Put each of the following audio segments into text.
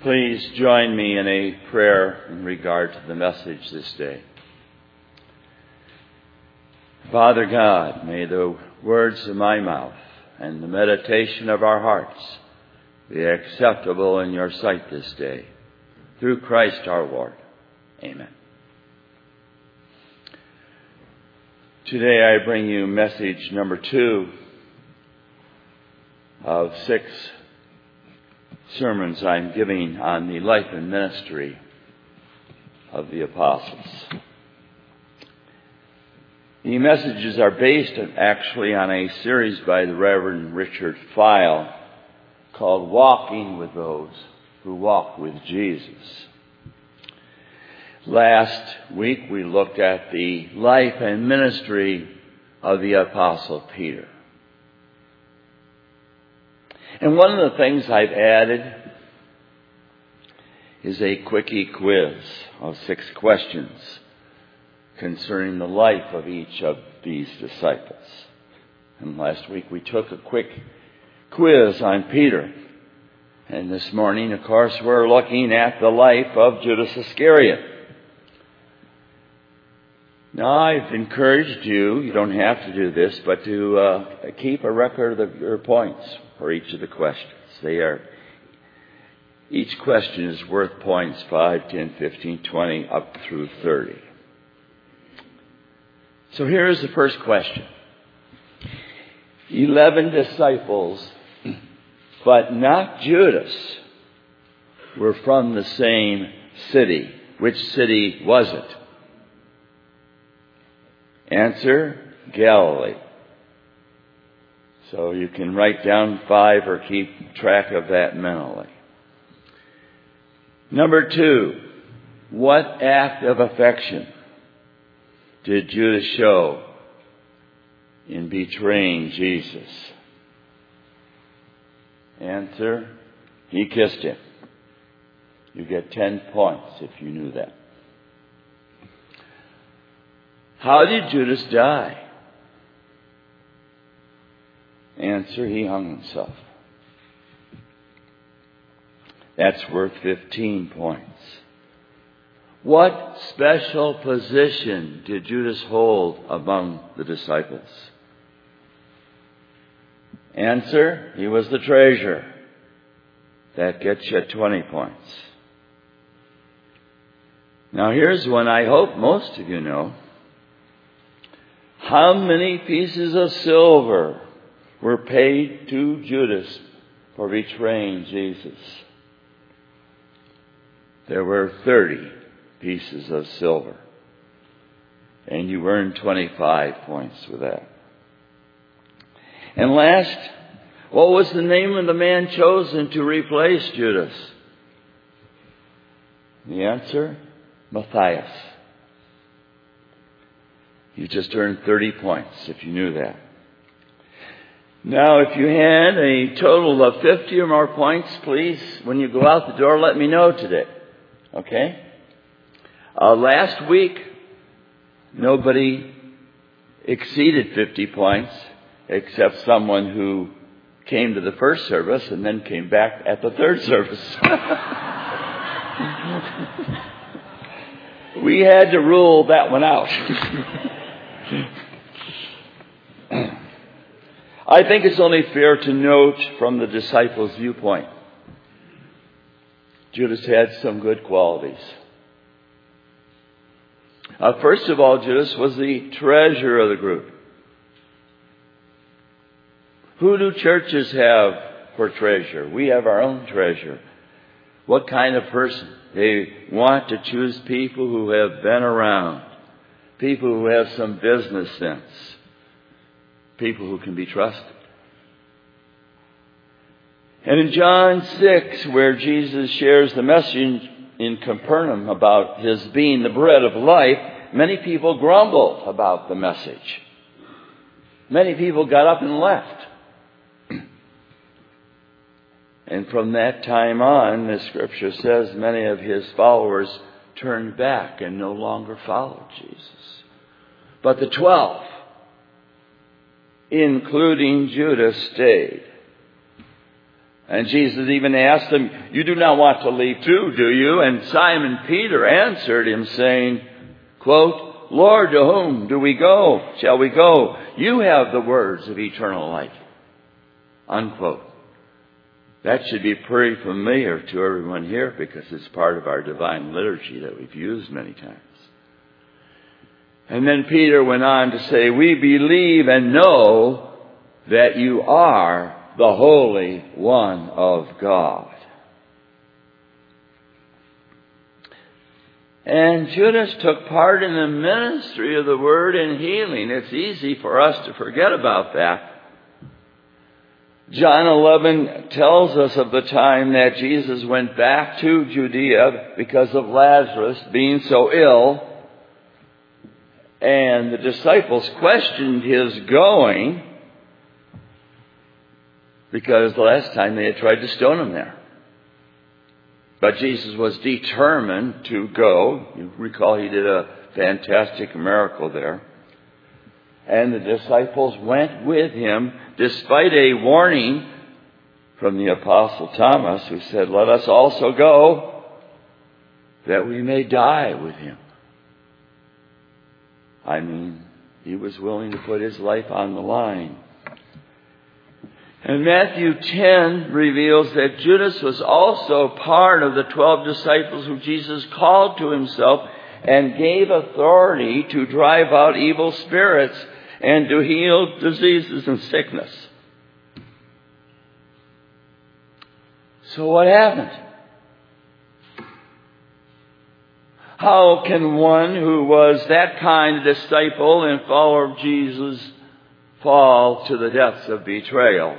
Please join me in a prayer in regard to the message this day. Father God, may the words of my mouth and the meditation of our hearts be acceptable in your sight this day. Through Christ our Lord. Amen. Today I bring you message number 2 of 6 sermons I'm giving on the life and ministry of the apostles. The messages are based actually on a series by the Reverend Richard File called Walking with Those Who Walk with Jesus. Last week we looked at the life and ministry of the Apostle Peter. And one of the things I've added is a quickie quiz of 6 questions concerning the life of each of these disciples. And last week we took a quick quiz on Peter. And this morning, of course, we're looking at the life of Judas Iscariot. Now, I've encouraged you don't have to do this, but to keep a record of your points for each of the questions. Each question is worth points 5, 10, 15, 20, up through 30. So here is the first question. 11 disciples, but not Judas, were from the same city. Which city was it? Answer, Galilee. So you can write down 5 or keep track of that mentally. Number 2, what act of affection did Judas show in betraying Jesus? Answer, he kissed him. You get 10 points if you knew that. How did Judas die? Answer, he hung himself. That's worth 15 points. What special position did Judas hold among the disciples? Answer, he was the treasurer. That gets you 20 points. Now here's one I hope most of you know. How many pieces of silver were paid to Judas for betraying Jesus? There were 30 pieces of silver. And you earned 25 points with that. And last, what was the name of the man chosen to replace Judas? The answer, Matthias. You just earned 30 points if you knew that. Now, if you had a total of 50 or more points, please, when you go out the door, let me know today. Okay? Last week, nobody exceeded 50 points except someone who came to the first service and then came back at the third service. We had to rule that one out. I think it's only fair to note from the disciples' viewpoint, Judas had some good qualities. First of all, Judas was the treasurer of the group. Who do churches have for treasurer? We have our own treasurer. What kind of person? They want to choose people who have been around, people who have some business sense, people who can be trusted. And in John 6, where Jesus shares the message in Capernaum about his being the bread of life, many people grumbled about the message. Many people got up and left. And from that time on, the scripture says many of his followers turned back and no longer followed Jesus. But the 12, including Judas, stayed. And Jesus even asked them, You do not want to leave too, do you? And Simon Peter answered him, saying, quote, Lord, to whom do we go? Shall we go? You have the words of eternal life. Unquote. That should be pretty familiar to everyone here because it's part of our divine liturgy that we've used many times. And then Peter went on to say, we believe and know that you are the Holy One of God. And Judas took part in the ministry of the word and healing. It's easy for us to forget about that. John 11 tells us of the time that Jesus went back to Judea because of Lazarus being so ill. And the disciples questioned his going because the last time they had tried to stone him there. But Jesus was determined to go. You recall he did a fantastic miracle there. And the disciples went with him despite a warning from the Apostle Thomas, who said, let us also go that we may die with him. I mean, he was willing to put his life on the line. And Matthew 10 reveals that Judas was also part of the 12 disciples who Jesus called to himself and gave authority to drive out evil spirits and to heal diseases and sickness. So what happened? How can one who was that kind of disciple and follower of Jesus fall to the depths of betrayal?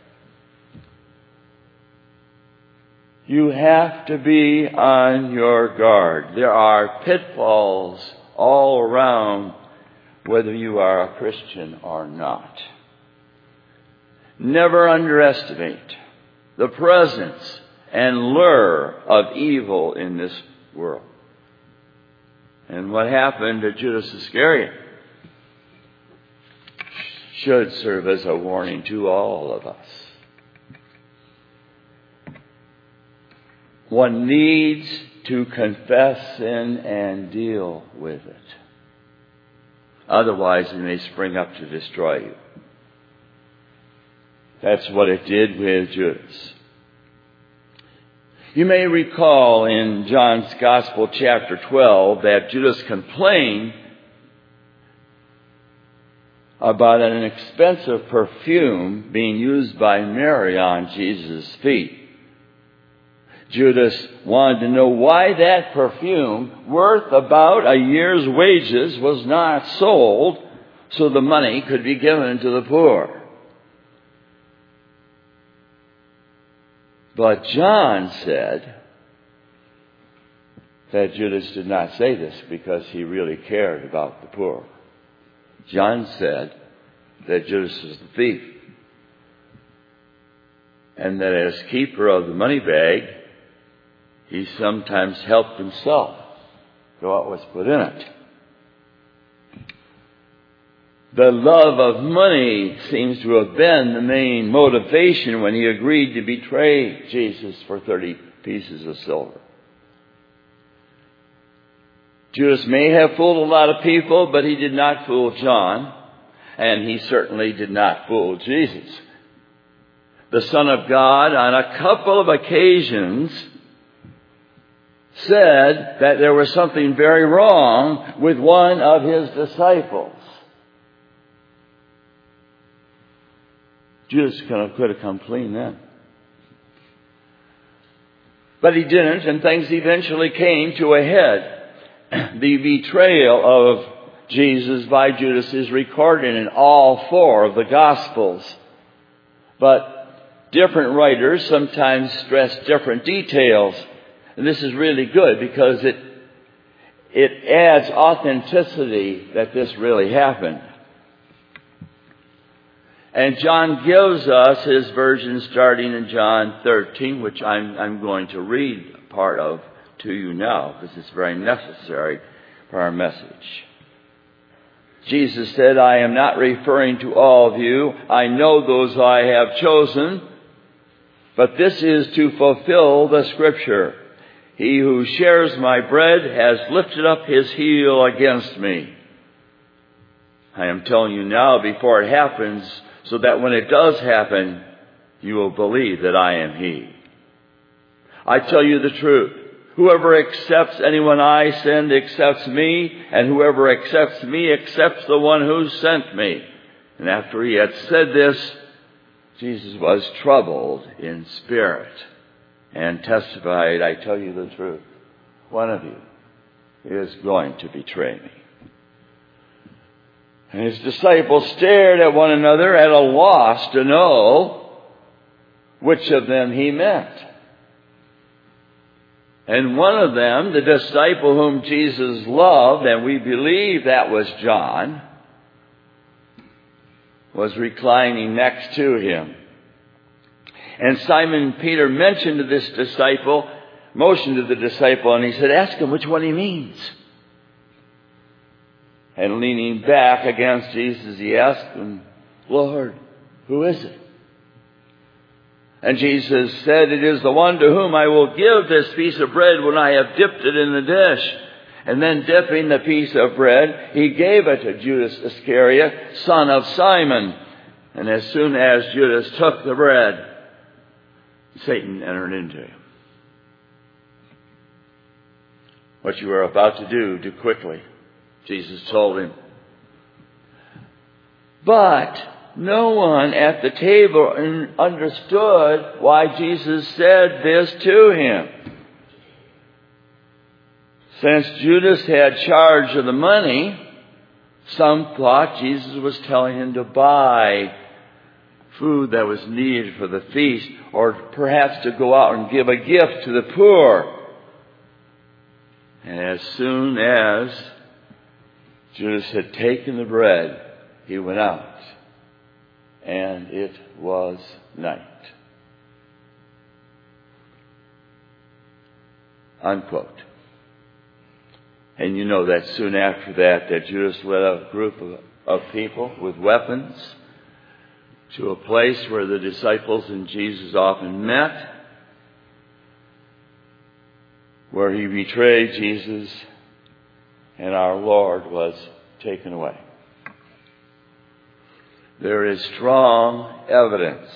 You have to be on your guard. There are pitfalls all around whether you are a Christian or not. Never underestimate the presence and lure of evil in this world. And what happened to Judas Iscariot should serve as a warning to all of us. One needs to confess sin and deal with it. Otherwise, it may spring up to destroy you. That's what it did with Judas. You may recall in John's Gospel, chapter 12, that Judas complained about an expensive perfume being used by Mary on Jesus' feet. Judas wanted to know why that perfume, worth about a year's wages, was not sold so the money could be given to the poor. But John said that Judas did not say this because he really cared about the poor. John said that Judas was the thief, and that as keeper of the money bag, he sometimes helped himself to what was put in it. The love of money seems to have been the main motivation when he agreed to betray Jesus for 30 pieces of silver. Judas may have fooled a lot of people, but he did not fool John, and he certainly did not fool Jesus. The Son of God, on a couple of occasions, said that there was something very wrong with one of his disciples. Judas could have come clean then. But he didn't, and things eventually came to a head. The betrayal of Jesus by Judas is recorded in all 4 of the Gospels. But different writers sometimes stress different details. And this is really good because it adds authenticity that this really happened. And John gives us his version starting in John 13, which I'm going to read part of to you now because it's very necessary for our message. Jesus said, I am not referring to all of you. I know those I have chosen. But this is to fulfill the Scripture. He who shares my bread has lifted up his heel against me. I am telling you now before it happens, so that when it does happen, you will believe that I am he. I tell you the truth. Whoever accepts anyone I send accepts me, and whoever accepts me accepts the one who sent me. And after he had said this, Jesus was troubled in spirit and testified, I tell you the truth, one of you is going to betray me. And his disciples stared at one another at a loss to know which of them he meant. And one of them, the disciple whom Jesus loved, and we believe that was John, was reclining next to him. And Simon Peter motioned to the disciple, and he said, ask him which one he means. And leaning back against Jesus, he asked him, Lord, who is it? And Jesus said, it is the one to whom I will give this piece of bread when I have dipped it in the dish. And then dipping the piece of bread, he gave it to Judas Iscariot, son of Simon. And as soon as Judas took the bread, Satan entered into him. What you are about to do quickly, Jesus told him. But no one at the table understood why Jesus said this to him. Since Judas had charge of the money, some thought Jesus was telling him to buy food that was needed for the feast, or perhaps to go out and give a gift to the poor. And as soon as Judas had taken the bread, he went out. And it was night. Unquote. And you know that soon after that Judas led a group of people with weapons to a place where the disciples and Jesus often met, where he betrayed Jesus and our Lord was taken away. There is strong evidence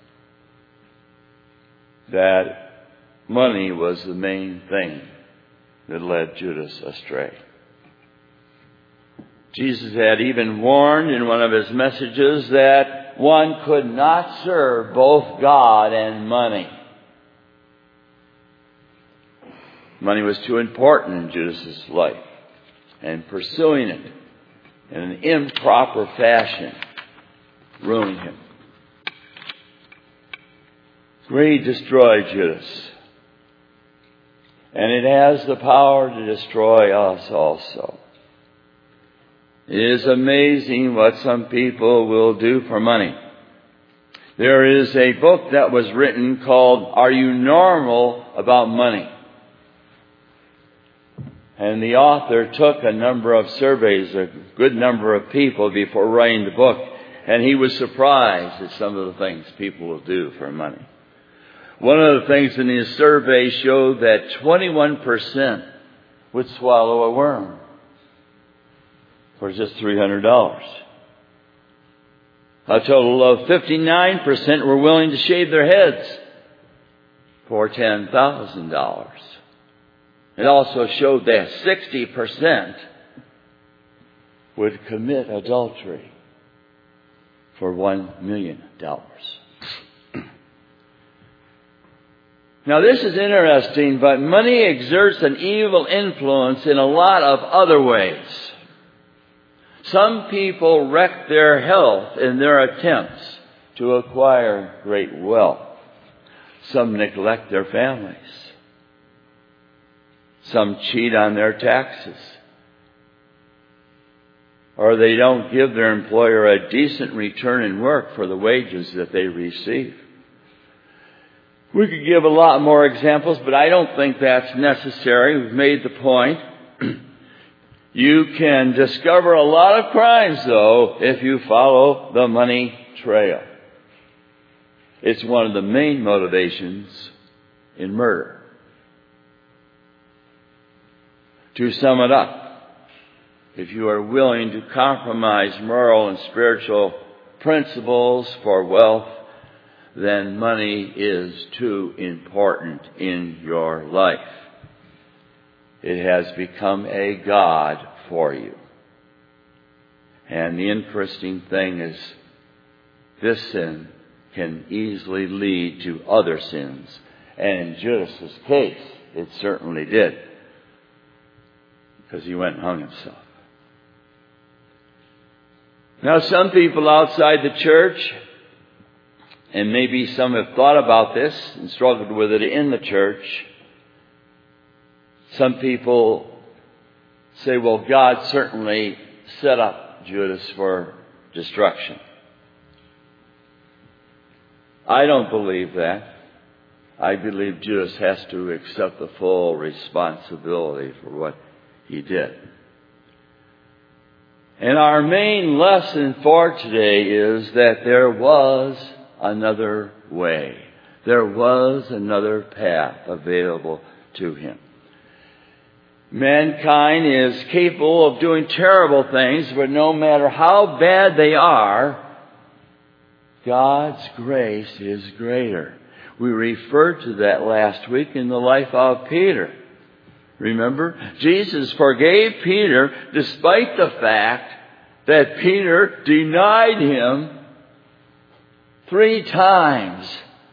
that money was the main thing that led Judas astray. Jesus had even warned in one of his messages that one could not serve both God and money. Money was too important in Judas's life, and pursuing it in an improper fashion ruined him. Greed destroyed Judas. And it has the power to destroy us also. It is amazing what some people will do for money. There is a book that was written called Are You Normal About Money? And the author took a number of surveys, a good number of people before writing the book. And he was surprised at some of the things people will do for money. One of the things in his survey showed that 21% would swallow a worm for just $300. A total of 59% were willing to shave their heads for $10,000. It also showed that 60% would commit adultery for $1 million. Now this is interesting, but money exerts an evil influence in a lot of other ways. Some people wreck their health in their attempts to acquire great wealth. Some neglect their families. Some cheat on their taxes. Or they don't give their employer a decent return in work for the wages that they receive. We could give a lot more examples, but I don't think that's necessary. We've made the point. You can discover a lot of crimes, though, if you follow the money trail. It's one of the main motivations in murder. To sum it up, if you are willing to compromise moral and spiritual principles for wealth, then money is too important in your life. It has become a god for you. And the interesting thing is, this sin can easily lead to other sins. And in Judas's case, it certainly did. Because he went and hung himself. Now, some people outside the church, and maybe some have thought about this and struggled with it in the church, some people say, well, God certainly set up Judas for destruction. I don't believe that. I believe Judas has to accept the full responsibility for what he did. And our main lesson for today is that there was another way. There was another path available to him. Mankind is capable of doing terrible things, but no matter how bad they are, God's grace is greater. We referred to that last week in the life of Peter. Remember? Jesus forgave Peter despite the fact that Peter denied him 3 times.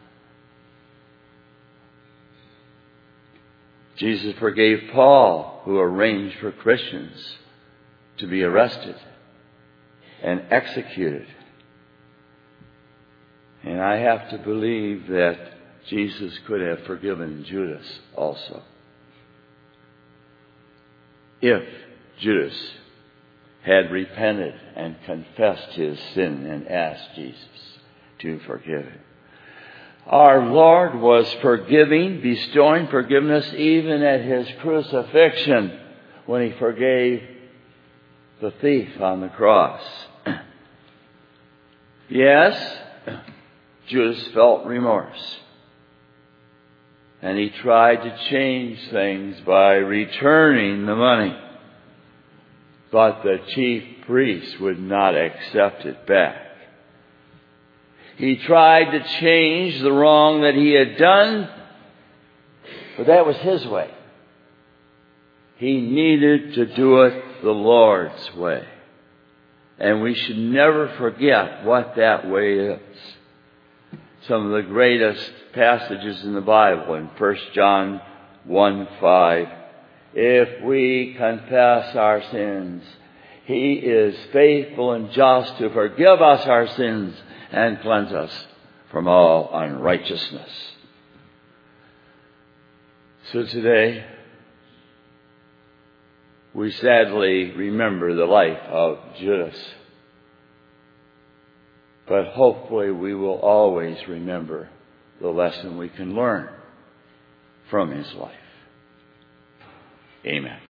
Jesus forgave Paul, who arranged for Christians to be arrested and executed. And I have to believe that Jesus could have forgiven Judas also, if Judas had repented and confessed his sin and asked Jesus to forgive him. Our Lord was forgiving, bestowing forgiveness even at his crucifixion when he forgave the thief on the cross. Yes, Judas felt remorse. And he tried to change things by returning the money. But the chief priest would not accept it back. He tried to change the wrong that he had done, but that was his way. He needed to do it the Lord's way. And we should never forget what that way is. Some of the greatest passages in the Bible, in 1 John 1:5, if we confess our sins, He is faithful and just to forgive us our sins and cleanse us from all unrighteousness. So today, we sadly remember the life of Judas. But hopefully we will always remember the lesson we can learn from his life. Amen.